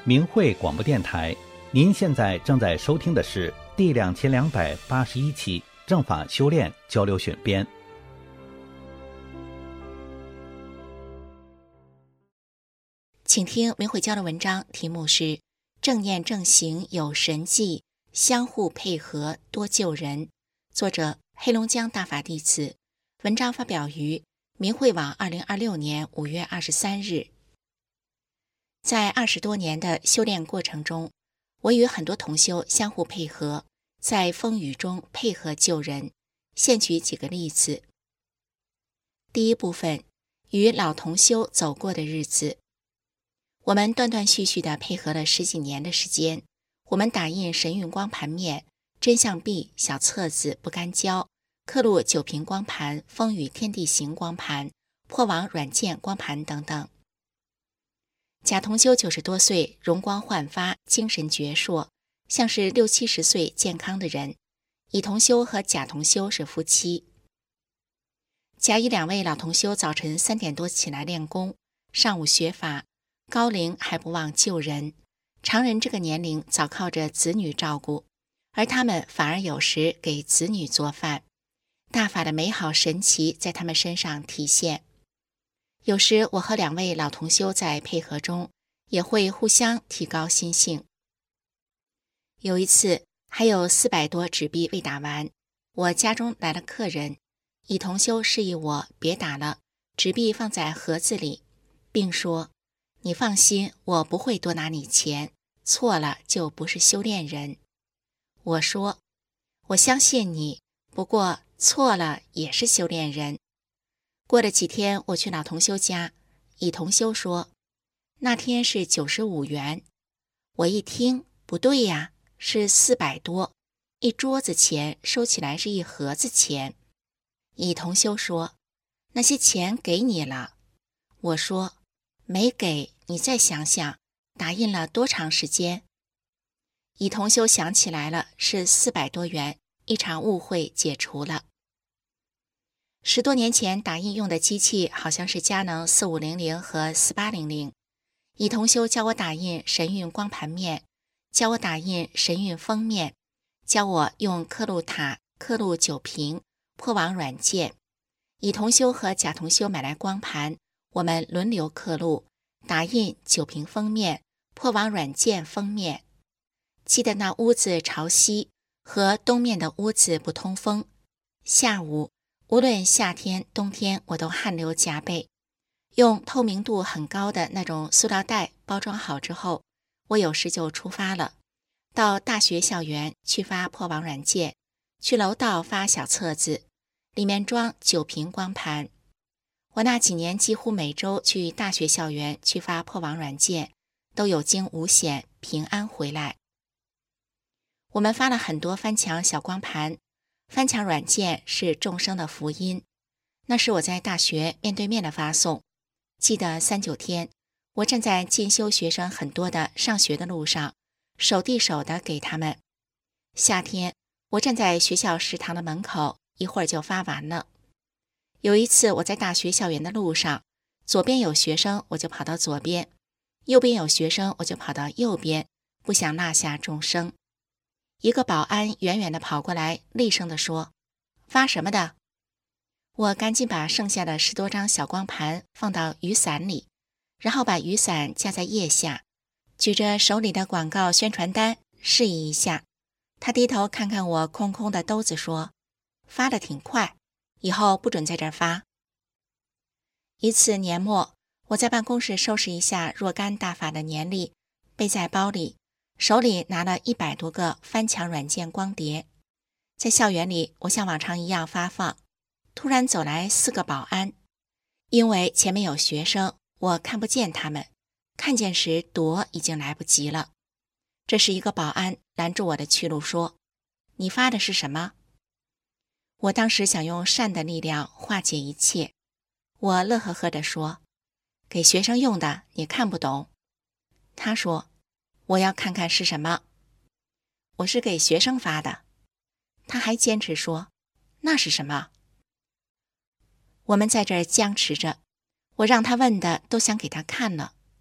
明慧广播电台。您现在正在收听的是第2281期正法修炼交流选编。 请听明慧教的文章，题目是正念正行有神迹，相互配合多救人，作者黑龙江大法弟子，文章发表于明慧网2026年5月23日。在20多年的修炼过程中，我与很多同修相互配合，在风雨中配合救人。现举几个例子。第一部分，与老同修走过的日子。我们断断续续地配合了10几年的时间，我们打印神韵光盘面、真相币、小册子、不干胶、刻录九频光盘、风雨天地行光盘、破网软件光盘等等。贾同修90多岁，容光焕发，精神矍铄，像是60、70岁健康的人。乙同修和贾同修是夫妻。甲乙2位老同修早晨3点多起来练功，上午学法，高龄还不忘救人。常人这个年龄早靠着子女照顾，而他们反而有时给子女做饭。大法的美好神奇在他们身上体现。有时我和2位老同修在配合中，也会互相提高心性。有一次还有400多纸币未打完，我家中来了客人，乙同修示意我别打了，纸币放在盒子里，并说：你放心，我不会多拿你钱，错了就不是修炼人。我说：我相信你，不过错了也是修炼人。过了几天，我去老同修家，乙同修说那天是95元。我一听，不对呀，是400多，一桌子钱收起来是一盒子钱。乙同修说那些钱给你了。我说没给，你再想想，打印了多长时间？乙同修想起来了，是400多元，一场误会解除了。10多年前打印用的机器好像是佳能4500和4800。乙同修教我打印神韵光盘面，教我打印神韵封面，教我用刻录塔、刻录九屏、破网软件。乙同修和甲同修买来光盘，我们轮流刻录，打印九屏封面、破网软件封面。记得那屋子朝西，和东面的屋子不通风。下午无论夏天冬天，我都汗流浃背。用透明度很高的那种塑料袋包装好之后，我有时就出发了，到大学校园去发破网软件，去楼道发小册子，里面装9屏光盘。我那几年几乎每周去大学校园去发破网软件，都有惊无险，平安回来。我们发了很多翻墙小光盘，翻墙软件是众生的福音。那是我在大学面对面的发送。记得39天，我站在进修学生很多的上学的路上，手递手的给他们。夏天，我站在学校食堂的门口，一会儿就发完了。有一次我在大学校园的路上，左边有学生，我就跑到左边；右边有学生，我就跑到右边，不想落下众生。一个保安远远地跑过来，厉声地说：发什么的？我赶紧把剩下的10多张小光盘放到雨伞里，然后把雨伞架在腋下，举着手里的广告宣传单示意一下。他低头看看我空空的兜子说：发得挺快，以后不准在这儿发。一次年末，我在办公室收拾一下若干大法的年历，背在包里，手里拿了100多个翻墙软件光碟。在校园里，我像往常一样发放。突然走来4个保安，因为前面有学生，我看不见他们，看见时躲已经来不及了。这时一个保安拦住我的去路说：你发的是什么？我当时想用善的力量化解一切，我乐呵呵地说：给学生用的，你看不懂。他说：我要看看是什么。我是给学生发的。他还坚持说：那是什么？我们在这儿僵持着，我让他问的都想给他看了。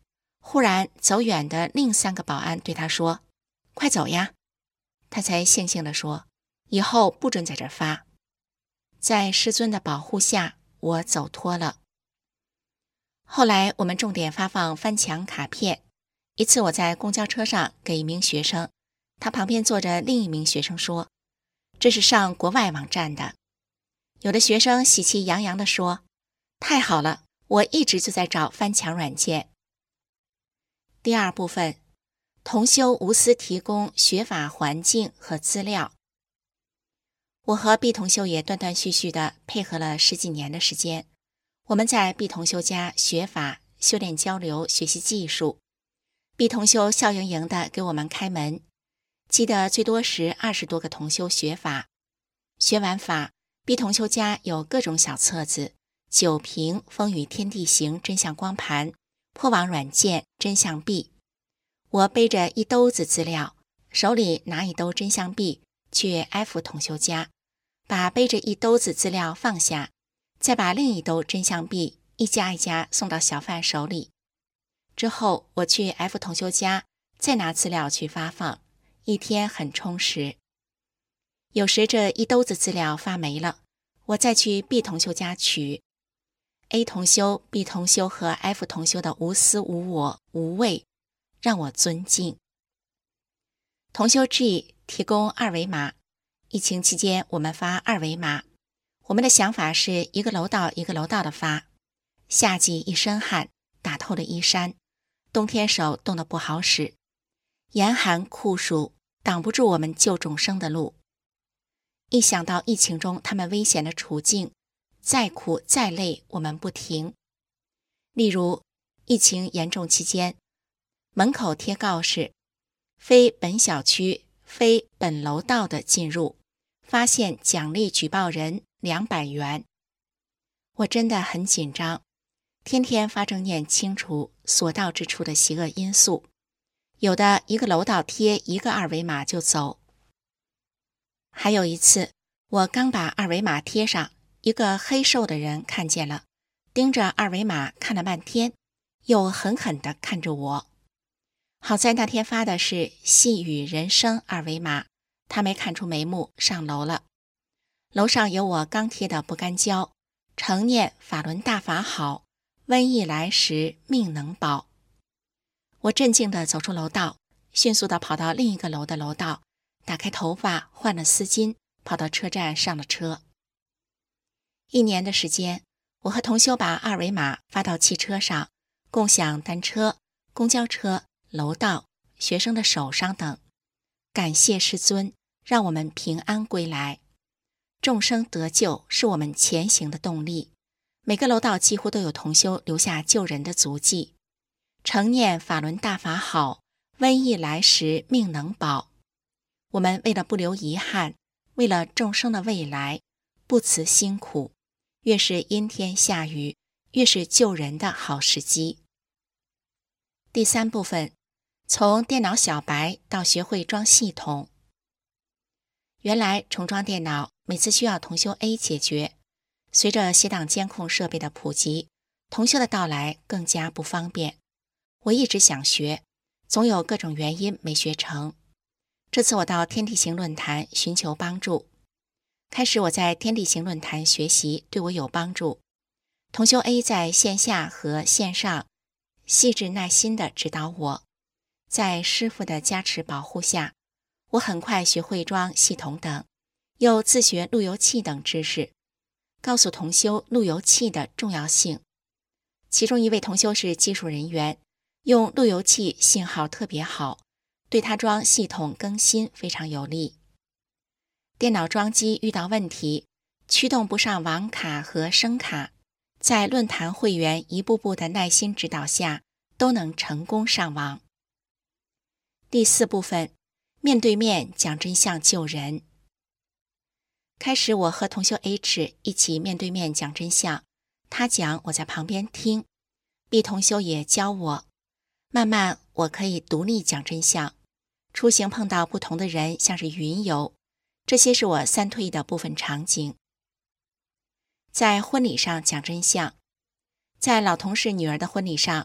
忽然走远的另3个保安对他说：“快走呀！”他才悻悻地说：“以后不准在这儿发。”在师尊的保护下，我走脱了。后来我们重点发放翻墙卡片。一次我在公交车上给一名学生，他旁边坐着另一名学生说：“这是上国外网站的。”有的学生喜气洋洋地说：“太好了，我一直就在找翻墙软件。”第2部分，同修无私提供学法环境和资料。我和毕同修也断断续续地配合了10几年的时间。我们在毕同修家学法、修炼交流、学习技术。毕同修笑盈盈地给我们开门。记得最多时20多个同修学法。学完法，毕同修家有各种小册子、酒瓶、风雨天地行真相光盘、破网软件、真相币。我背着一兜子资料，手里拿一兜真相币去 F 同修家，把背着一兜子资料放下，再把另一兜真相币一家一家送到小贩手里。之后我去 F 同修家再拿资料去发放，一天很充实。有时这一兜子资料发没了，我再去 B 同修家取。A 同修、B 同修和 F 同修的无私无我无畏让我尊敬。同修 G 提供2维码，疫情期间我们发2维码。我们的想法是一个楼道一个楼道的发。夏季一身汗，打透了衣衫，冬天手冻得不好使，严寒酷暑挡不住我们救众生的路。一想到疫情中他们危险的处境，再苦再累我们不停。例如疫情严重期间，门口贴告示：非本小区、非本楼道的进入，发现奖励举报人200元。我真的很紧张，天天发正念清除所到之处的邪恶因素。有的一个楼道贴1个2维码就走。还有一次，我刚把2维码贴上，一个黑瘦的人看见了，盯着2维码看了半天，又狠狠地看着我。好在那天发的是细雨人生2维码，他没看出眉目，上楼了。楼上有我刚贴的不干胶：成念法轮大法好，瘟疫来时命能保。我镇静地走出楼道，迅速地跑到另一个楼的楼道，打开头发，换了丝巾，跑到车站上了车。1年的时间，我和同修把2维码发到汽车上，共享单车、公交车、楼道、学生的手上等。感谢师尊，让我们平安归来。众生得救是我们前行的动力。每个楼道几乎都有同修留下救人的足迹。成念法轮大法好，瘟疫来时命能保。我们为了不留遗憾，为了众生的未来，不辞辛苦，越是阴天下雨，越是救人的好时机。第3部分，从电脑小白到学会装系统。原来重装电脑每次需要同修 A 解决，随着携档监控设备的普及，同修的到来更加不方便。我一直想学，总有各种原因没学成。这次我到天地行论坛寻求帮助。开始我在天地行论坛学习，对我有帮助。同修 A 在线下和线上细致耐心地指导我，在师父的加持保护下，我很快学会装系统等，又自学路由器等知识，告诉同修路由器的重要性。其中一位同修是技术人员，用路由器信号特别好，对他装系统更新非常有利。电脑装机遇到问题，驱动不上网卡和声卡，在论坛会员一步步的耐心指导下，都能成功上网。第4部分，面对面讲真相救人。开始我和同修 H 一起面对面讲真相，他讲我在旁边听。B 同修也教我，慢慢我可以独立讲真相。出行碰到不同的人，像是云游，这些是我3退1的部分场景。在婚礼上讲真相，在老同事女儿的婚礼上，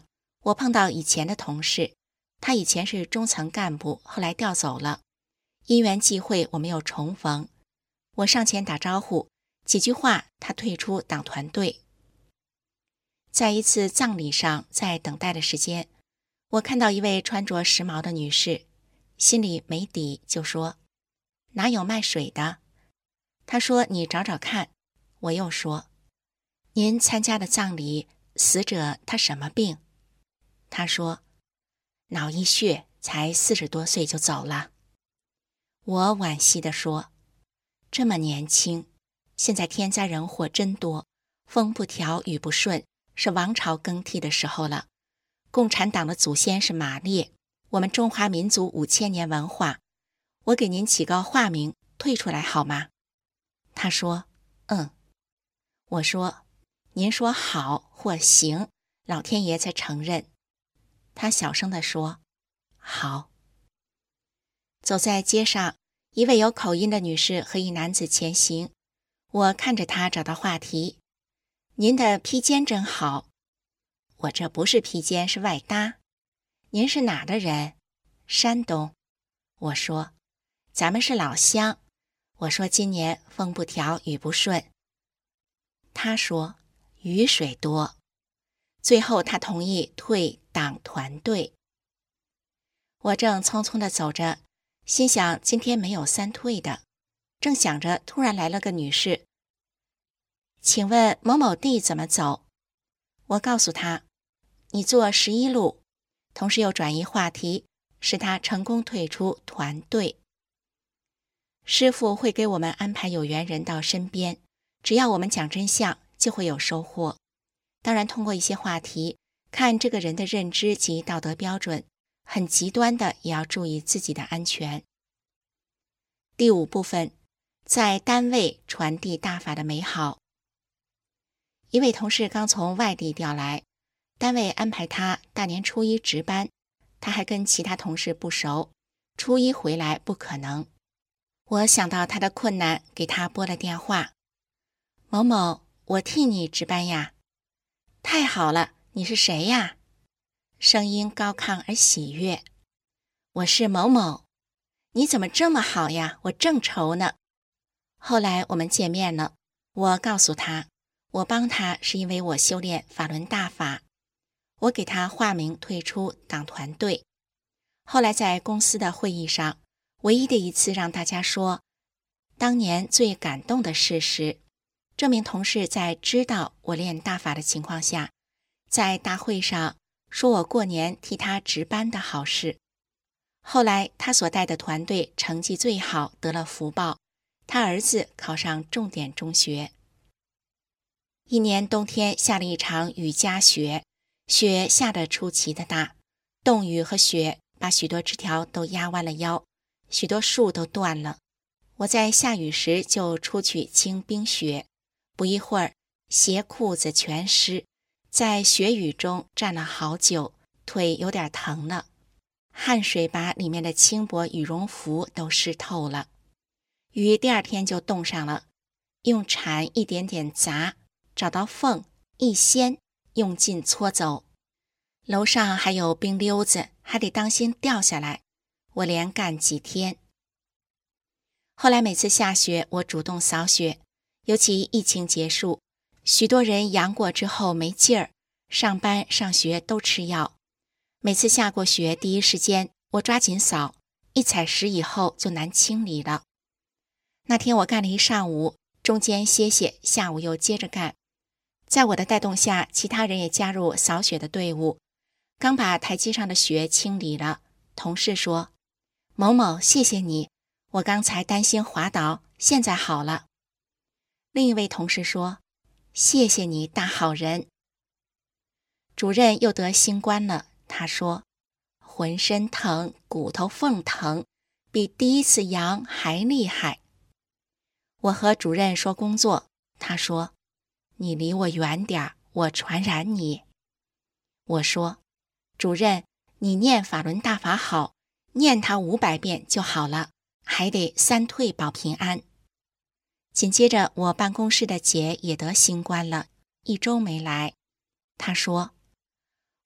我碰到以前的同事，他以前是中层干部，后来调走了。因缘际会，我们又重逢。我上前打招呼，几句话，他退出党团队。在一次葬礼上，在等待的时间，我看到一位穿着时髦的女士，心里没底，就说：哪有卖水的？她说：你找找看。我又说：您参加的葬礼，死者他什么病？她说：脑溢血，才40多岁就走了。我惋惜地说：这么年轻，现在天灾人祸真多，风不调雨不顺，是王朝更替的时候了。共产党的祖先是马列，我们中华民族5000年文化，我给您起个化名，退出来好吗？他说：我说：您说好或行，老天爷才承认。他小声地说：好。走在街上，一位有口音的女士和一男子前行，我看着他找到话题：您的披肩真好。我这不是披肩，是外搭。您是哪的人？山东。我说：咱们是老乡。我说今年风不调雨不顺。他说：雨水多。最后他同意退党团队。我正匆匆地走着，心想今天没有3退的。正想着，突然来了个女士：请问某某地怎么走？我告诉他：你坐11路。同时又转移话题，使他成功退出团队。师父会给我们安排有缘人到身边，只要我们讲真相，就会有收获。当然，通过一些话题，看这个人的认知及道德标准，很极端的也要注意自己的安全。第5部分，在单位传递大法的美好。一位同事刚从外地调来，单位安排他大年初1值班，他还跟其他同事不熟，初1回来不可能。我想到他的困难，给他拨了电话：某某，我替你值班呀。太好了，你是谁呀？声音高亢而喜悦。我是某某。你怎么这么好呀？我正愁呢。后来我们见面了，我告诉他，我帮他是因为我修炼法轮大法，我给他化名退出党团队。后来在公司的会议上，唯一的一次让大家说当年最感动的事时，这名同事在知道我练大法的情况下，在大会上说我过年替他值班的好事。后来他所带的团队成绩最好，得了福报，他儿子考上重点中学。一年冬天下了一场雨夹雪，雪下得出奇的大，冻雨和雪把许多枝条都压弯了腰，许多树都断了。我在下雨时就出去清冰雪，不一会儿鞋裤子全湿，在雪雨中站了好久，腿有点疼了，汗水把里面的轻薄羽绒服都湿透了。雨第2天就冻上了，用铲一点点砸，找到缝一掀，用劲搓走。楼上还有冰溜子，还得当心掉下来，我连干几天。后来每次下雪，我主动扫雪，尤其疫情结束，许多人阳过之后没劲儿，上班上学都吃药。每次下过雪，第一时间我抓紧扫，一踩实以后就难清理了。那天我干了一上午，中间歇歇，下午又接着干。在我的带动下，其他人也加入扫雪的队伍。刚把台阶上的雪清理了，同事说：某某，谢谢你，我刚才担心滑倒，现在好了。另一位同事说：谢谢你，大好人。主任又得新冠了，他说：浑身疼，骨头缝疼，比第一次阳还厉害。我和主任说工作，他说：你离我远点，我传染你。我说：主任，你念法轮大法好，念它500遍就好了，还得3退保平安。紧接着我办公室的姐也得新冠了，1周没来。她说：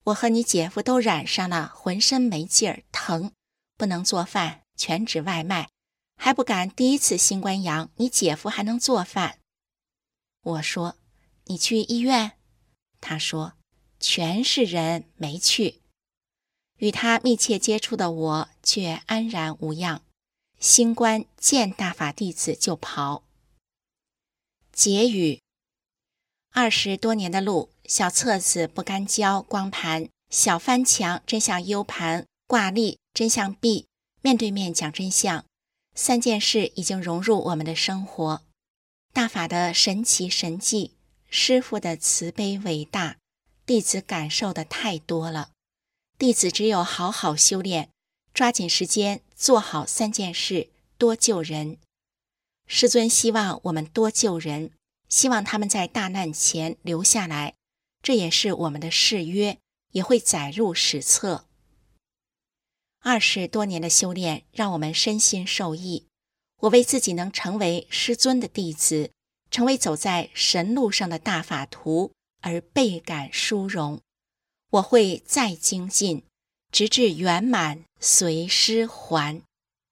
我和你姐夫都染上了，浑身没劲儿，疼，不能做饭，全指外卖，还不敢第一次新冠阳，你姐夫还能做饭。我说，你去医院？他说，全是人，没去。与他密切接触的我却安然无恙，新冠见大法弟子就跑。结语：20多年的路，小册子不干胶光盘，小翻墙真相 U 盘，挂历真相 B， 面对面讲真相，3件事已经融入我们的生活。大法的神奇神迹，师父的慈悲伟大，弟子感受的太多了。弟子只有好好修炼，抓紧时间做好3件事，多救人。师尊希望我们多救人，希望他们在大难前留下来，这也是我们的誓约，也会载入史册。20多年的修炼让我们身心受益，我为自己能成为师尊的弟子，成为走在神路上的大法徒而倍感殊荣。我会再精进，直至圆满随师还。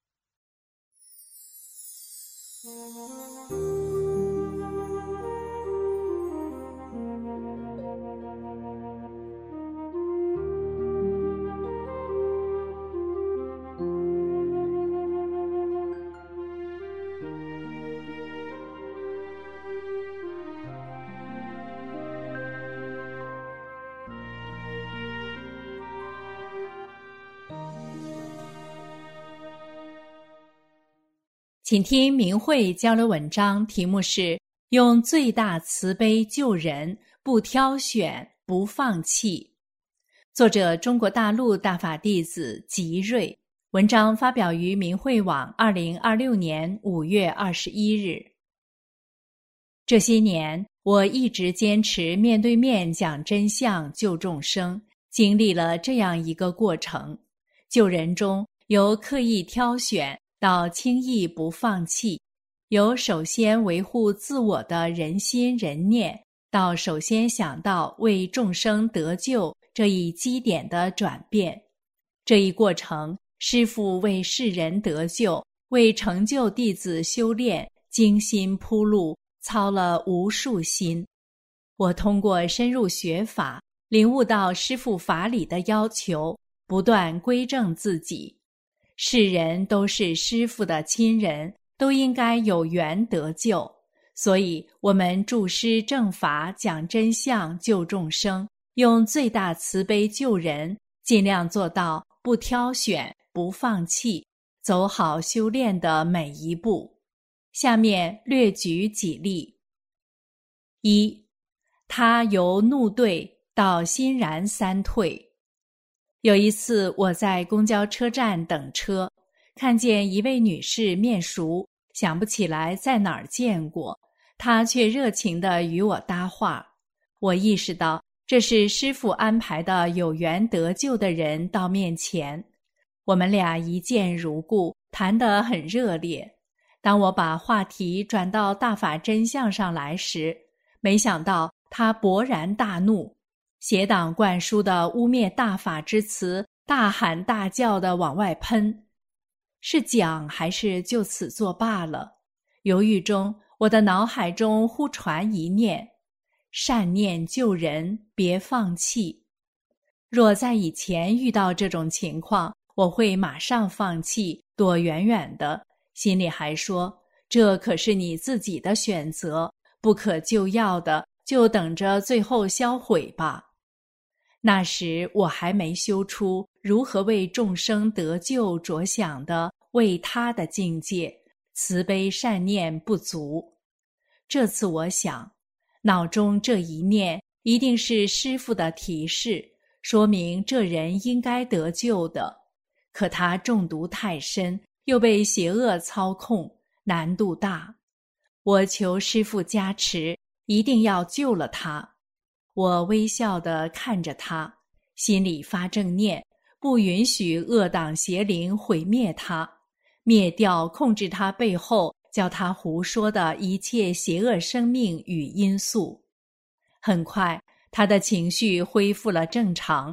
请听明慧交流文章，题目是用最大慈悲救人，不挑选，不放弃。作者中国大陆大法弟子吉瑞，文章发表于明慧网2026年5月21日。这些年，我一直坚持面对面讲真相救众生，经历了这样一个过程：救人中由刻意挑选到轻易不放弃，由首先维护自我的人心人念，到首先想到为众生得救这一基点的转变。这一过程，师父为世人得救，为成就弟子修炼，精心铺路，操了无数心。我通过深入学法，领悟到师父法理的要求，不断归正自己。世人都是师父的亲人，都应该有缘得救，所以我们著师正法，讲真相救众生，用最大慈悲救人，尽量做到不挑选，不放弃，走好修炼的每一步。下面略举几例。1. 他由怒对到欣然三退。有一次我在公交车站等车，看见一位女士面熟，想不起来在哪儿见过，她却热情地与我搭话。我意识到这是师父安排的有缘得救的人到面前，我们俩一见如故，谈得很热烈。当我把话题转到大法真相上来时，没想到她勃然大怒，邪党灌输的污蔑大法之词，大喊大叫地往外喷。是讲还是就此作罢了？犹豫中，我的脑海中忽传一念：善念救人，别放弃。若在以前遇到这种情况，我会马上放弃，躲远远的，心里还说，这可是你自己的选择，不可救药的，就等着最后销毁吧。那时我还没修出如何为众生得救着想的为他的境界，慈悲善念不足。这次我想，脑中这一念一定是师父的提示，说明这人应该得救的。可他中毒太深，又被邪恶操控，难度大。我求师父加持，一定要救了他。我微笑地看着他，心里发正念，不允许恶党邪灵毁灭他，灭掉控制他背后叫他胡说的一切邪恶生命与因素。很快，他的情绪恢复了正常，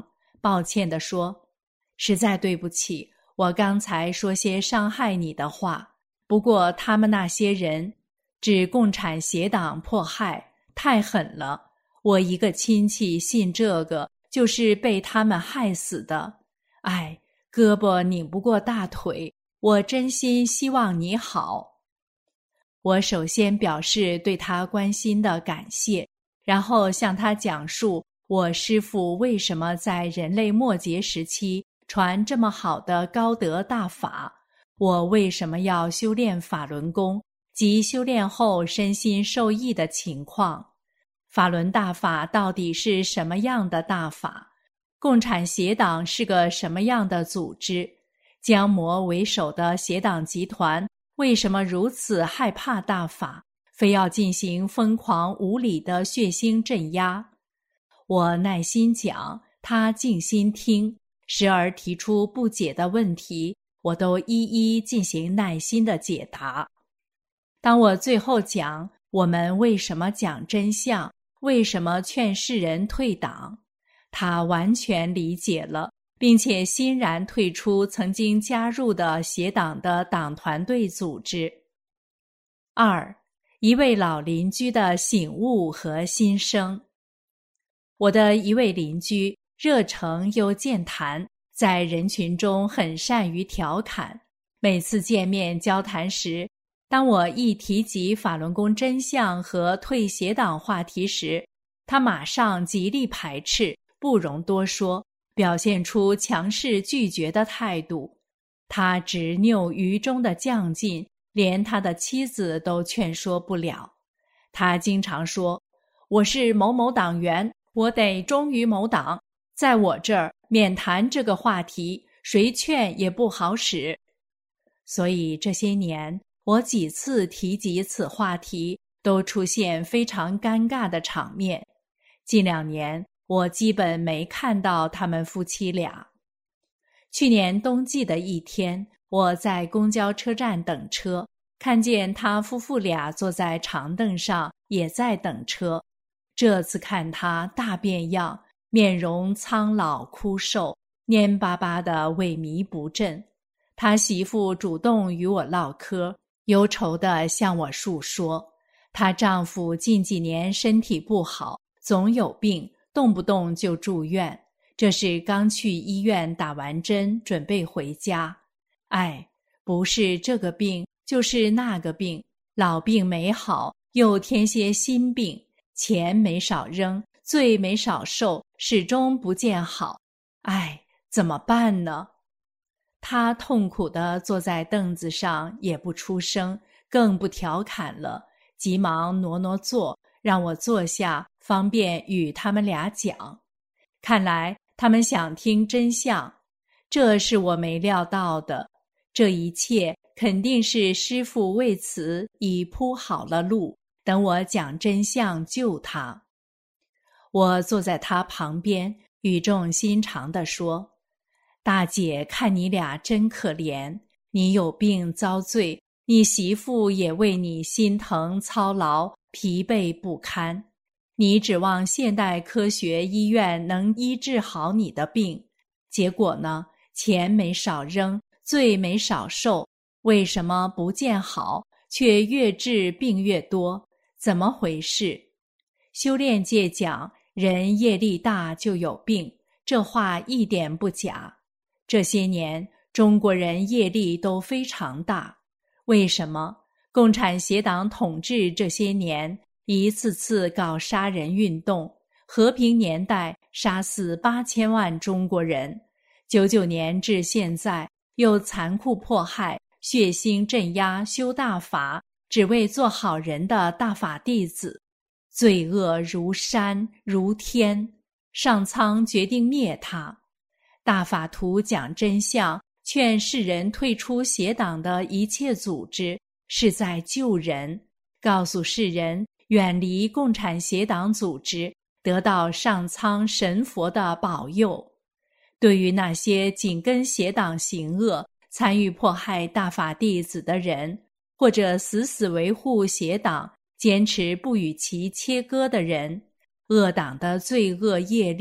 抱歉地说：“实在对不起，我刚才说些伤害你的话。不过他们那些人指共产协党迫害，太狠了。我一个亲戚信这个，就是被他们害死的。哎，胳膊拧不过大腿，我真心希望你好。”我首先表示对他关心的感谢，然后向他讲述我师父为什么在人类末节时期传这么好的高德大法，我为什么要修炼法轮功及修炼后身心受益的情况。法轮大法到底是什么样的大法？共产协党是个什么样的组织？江魔为首的协党集团为什么如此害怕大法，非要进行疯狂无理的血腥镇压？我耐心讲，他静心听，时而提出不解的问题，我都一一进行耐心的解答。当我最后讲我们为什么讲真相，为什么劝世人退党，他完全理解了，并且欣然退出曾经加入的协党的党团队组织。2. 一位老邻居的醒悟和心声。我的一位邻居热诚又健谈，在人群中很善于调侃。每次见面交谈时，当我一提及法轮功真相和退协党话题时，他马上极力排斥，不容多说，表现出强势拒绝的态度。他执拗于中的犟劲，连他的妻子都劝说不了。他经常说：“我是某某党员，我得忠于某党，在我这儿免谈这个话题，谁劝也不好使。”所以这些年，我几次提及此话题，都出现非常尴尬的场面。近2年，我基本没看到他们夫妻俩。去年冬季的一天，我在公交车站等车，看见他夫妇俩坐在长凳上，也在等车。这次看他大变样，面容苍老枯瘦，蔫巴巴的萎靡不振。他媳妇主动与我唠嗑，忧愁地向我述说，她丈夫近几年身体不好，总有病，动不动就住院。这是刚去医院打完针，准备回家。哎，不是这个病，就是那个病，老病没好，又添些新病，钱没少扔，罪没少受，始终不见好。哎，怎么办呢？他痛苦地坐在凳子上，也不出声，更不调侃了，急忙挪座，让我坐下，方便与他们俩讲。看来他们想听真相，这是我没料到的。这一切肯定是师父为此已铺好了路，等我讲真相救他。我坐在他旁边，语重心长地说：“大姐看你俩真可怜，你有病遭罪，你媳妇也为你心疼操劳，疲惫不堪。你指望现代科学医院能医治好你的病，结果呢，钱没少扔，罪没少受，为什么不见好，却越治病越多？怎么回事？”修炼界讲，人业力大就有病，这话一点不假。这些年，中国人业力都非常大。为什么？共产协党统治这些年，一次次搞杀人运动，和平年代杀死8000万中国人，99年至现在又残酷迫害、血腥镇压修大法，只为做好人的大法弟子，罪恶如山如天。上苍决定灭他。大法图讲真相，劝世人退出协党的一切组织，是在救人，告诉世人远离共产协党组织，得到上苍神佛的保佑。对于那些紧跟协党行恶、参与迫害大法弟子的人，或者死死维护协党、坚持不与其切割的人，恶党的罪恶业力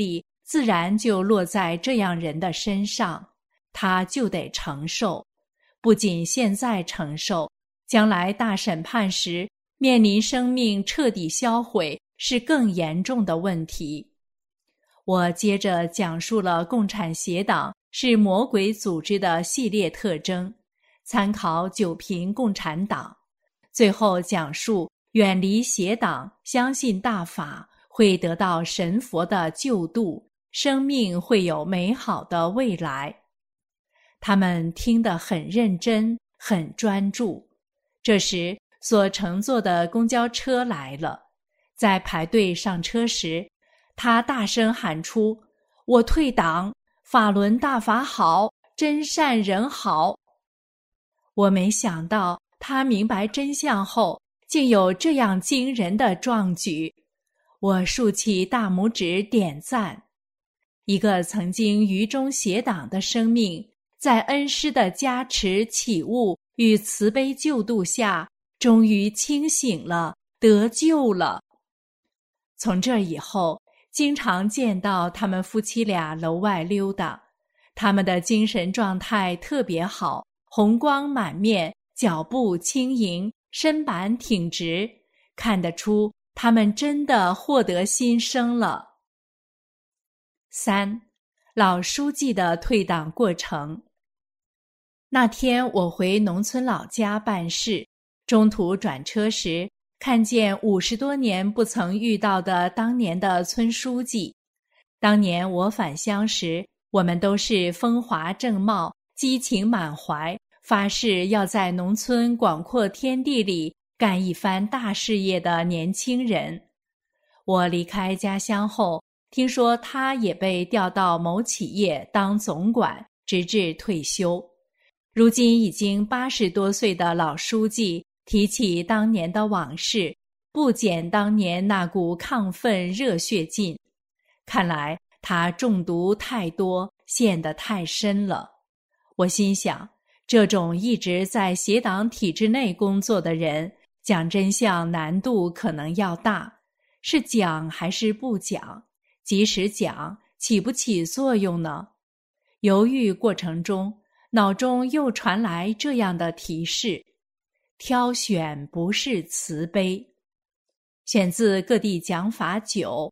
自然就落在这样人的身上，他就得承受。不仅现在承受，将来大审判时面临生命彻底销毁是更严重的问题。我接着讲述了共产协党是魔鬼组织的系列特征，参考九评共产党，最后讲述远离邪党，相信大法，会得到神佛的救度，生命会有美好的未来。他们听得很认真，很专注。这时所乘坐的公交车来了，在排队上车时，他大声喊出：我退党，法轮大法好，真善人好。我没想到他明白真相后，竟有这样惊人的壮举。我竖起大拇指点赞。一个曾经愚忠邪党的生命，在恩师的加持启悟与慈悲救度下，终于清醒了，得救了。从这以后，经常见到他们夫妻俩楼外溜达，他们的精神状态特别好，红光满面，脚步轻盈，身板挺直，看得出他们真的获得新生了。3. 老书记的退党过程。那天我回农村老家办事，中途转车时，看见50多年不曾遇到的当年的村书记。当年我返乡时，我们都是风华正茂、激情满怀，发誓要在农村广阔天地里干一番大事业的年轻人。我离开家乡后，听说他也被调到某企业当总管，直至退休。如今已经80多岁的老书记提起当年的往事，不减当年那股亢奋热血劲。看来他中毒太多，陷得太深了。我心想，这种一直在邪党体制内工作的人，讲真相难度可能要大，是讲还是不讲？即使讲，起不起作用呢？犹豫过程中，脑中又传来这样的提示：挑选不是慈悲。选自各地讲法9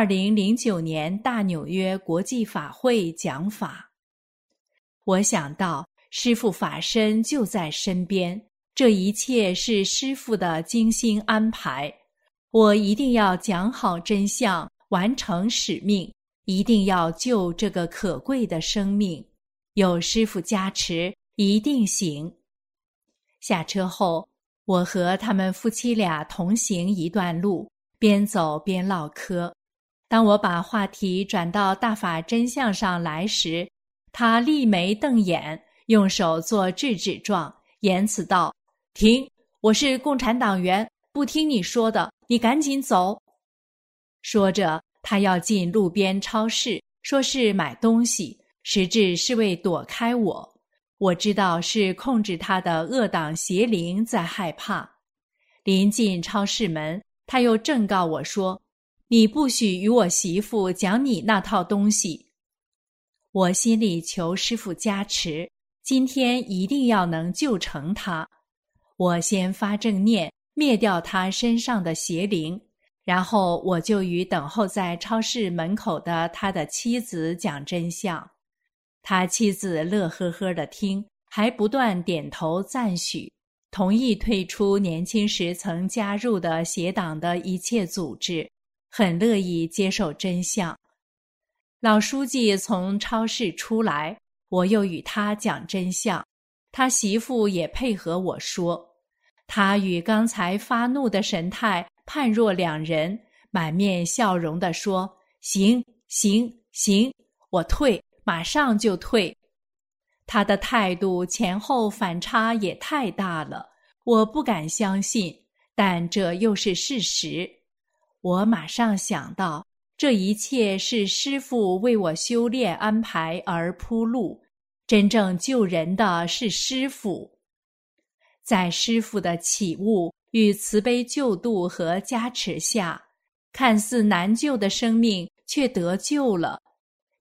2009年大纽约国际法会讲法。我想到师父法身就在身边，这一切是师父的精心安排。我一定要讲好真相，完成使命，一定要救这个可贵的生命。有师父加持，一定行。下车后，我和他们夫妻俩同行一段路，边走边唠嗑。当我把话题转到大法真相上来时，他立眉瞪眼，用手做制止状，言辞道：停，我是共产党员，不听你说的，你赶紧走。说着，他要进路边超市，说是买东西，实质是为躲开我。我知道是控制他的恶党邪灵在害怕。临近超市门，他又正告我说：你不许与我媳妇讲你那套东西。我心里求师父加持，今天一定要能救成他。我先发正念，灭掉他身上的邪灵，然后我就与等候在超市门口的他的妻子讲真相。他妻子乐呵呵地听，还不断点头赞许，同意退出年轻时曾加入的邪党的一切组织，很乐意接受真相。老书记从超市出来，我又与他讲真相，他媳妇也配合我说。他与刚才发怒的神态判若两人，满面笑容地说：行行行，我退，马上就退。他的态度前后反差也太大了，我不敢相信，但这又是事实。我马上想到，这一切是师父为我修炼安排而铺路，真正救人的是师父。在师父的启悟与慈悲救度和加持下，看似难救的生命却得救了，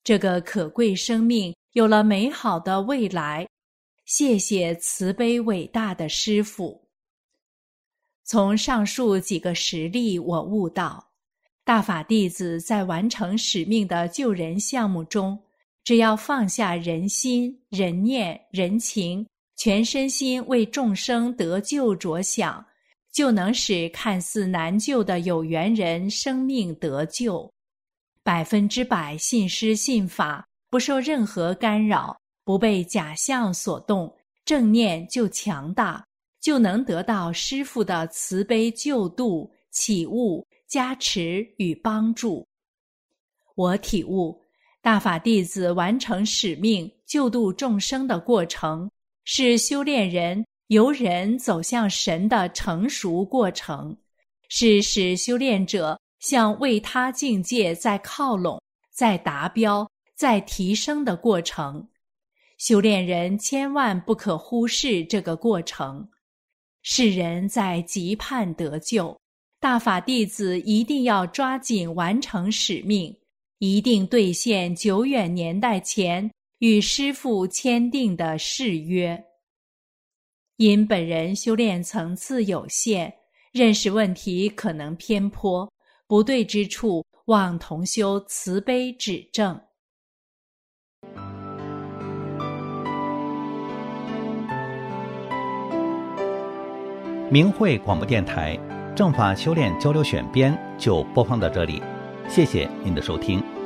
这个可贵生命有了美好的未来。谢谢慈悲伟大的师父。从上述几个实例，我悟到，大法弟子在完成使命的救人项目中，只要放下人心、人念、人情，全身心为众生得救着想，就能使看似难救的有缘人生命得救。100%信师信法，不受任何干扰，不被假象所动，正念就强大，就能得到师父的慈悲救度、启悟、加持与帮助。我体悟，大法弟子完成使命、救度众生的过程，是修炼人由人走向神的成熟过程，是使修炼者向为他境界在靠拢、在达标、在提升的过程。修炼人千万不可忽视这个过程。世人在急盼得救，大法弟子一定要抓紧完成使命，一定兑现久远年代前与师父签订的誓约。因本人修炼层次有限，认识问题可能偏颇，不对之处望同修慈悲指正。 明慧广播电台正法修炼交流选编就播放到这里，谢谢您的收听。